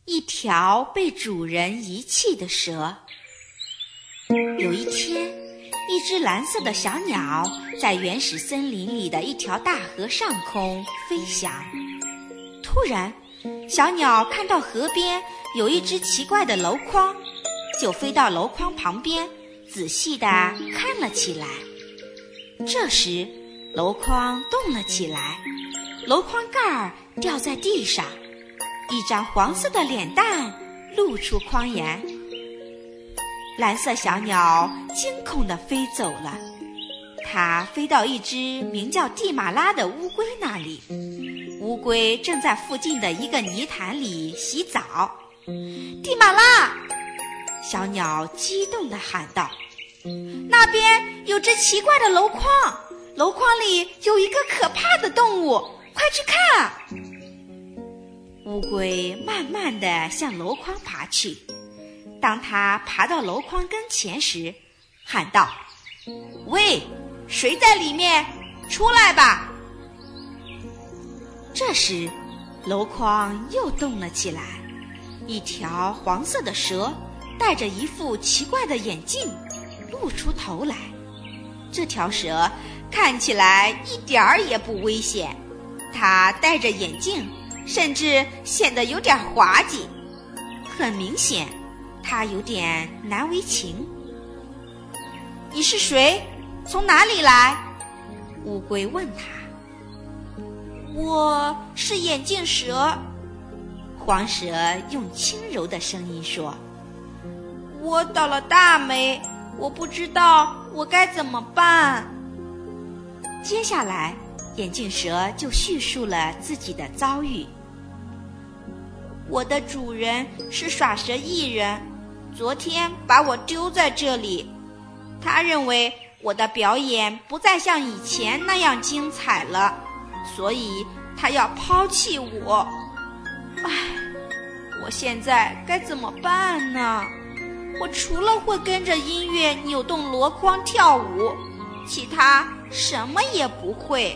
一条被主人遗弃的蛇。有一天，一只蓝色的小鸟在原始森林里的一条大河上空飞翔。突然，小鸟看到河边有一只奇怪的箩筐，就飞到箩筐旁边，仔细地看了起来。这时，箩筐动了起来，箩筐盖儿掉在地上，一张黄色的脸蛋露出筐沿。蓝色小鸟惊恐地飞走了，它飞到一只名叫蒂玛拉的乌龟那里。乌龟正在附近的一个泥潭里洗澡。蒂玛拉！小鸟激动地喊道，那边有只奇怪的箩筐，箩筐里有一个可怕的动物，快去看！乌龟慢慢地向箩筐爬去。当它爬到箩筐跟前时，喊道，喂，谁在里面？出来吧！这时，箩筐又动了起来，一条黄色的蛇戴着一副奇怪的眼镜露出头来。这条蛇看起来一点儿也不危险，它戴着眼镜，甚至显得有点滑稽。很明显，它有点难为情。你是谁？从哪里来？乌龟问他。我是眼镜蛇。黄蛇用轻柔的声音说，我倒了大霉，我不知道我该怎么办。接下来，眼镜蛇就叙述了自己的遭遇。我的主人是耍蛇艺人，昨天把我丢在这里。他认为我的表演不再像以前那样精彩了，所以他要抛弃我。唉，我现在该怎么办呢？我除了会跟着音乐扭动箩筐跳舞，其他什么也不会。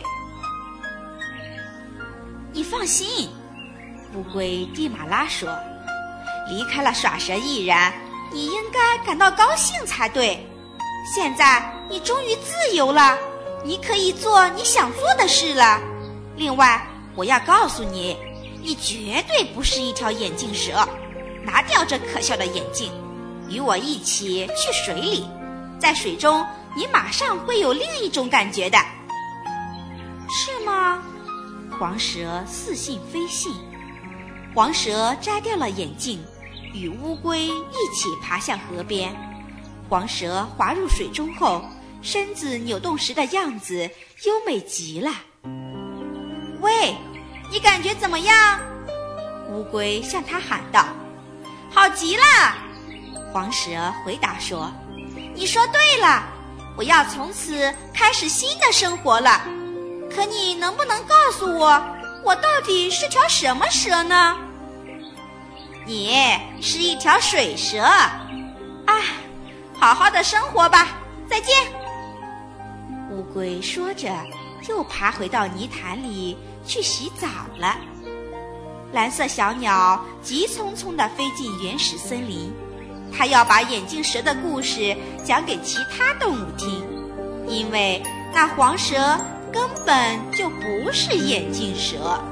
你放心，乌龟蒂玛拉说，离开了耍蛇艺人，你应该感到高兴才对。现在你终于自由了，你可以做你想做的事了。另外，我要告诉你，你绝对不是一条眼镜蛇。拿掉这可笑的眼镜，与我一起去水里，在水中你马上会有另一种感觉的。是吗？黄蛇似信非信。黄蛇摘掉了眼镜，与乌龟一起爬向河边。黄蛇滑入水中后，身子扭动时的样子优美极了。喂，你感觉怎么样？乌龟向它喊道。好极了！黄蛇回答说，你说对了，我要从此开始新的生活了。可你能不能告诉我，我到底是条什么蛇呢？你是一条水蛇。啊，好好的生活吧，再见。乌龟说着，又爬回到泥潭里去洗澡了。蓝色小鸟急匆匆地飞进原始森林，它要把眼镜蛇的故事讲给其他动物听，因为那黄蛇根本就不是眼镜蛇。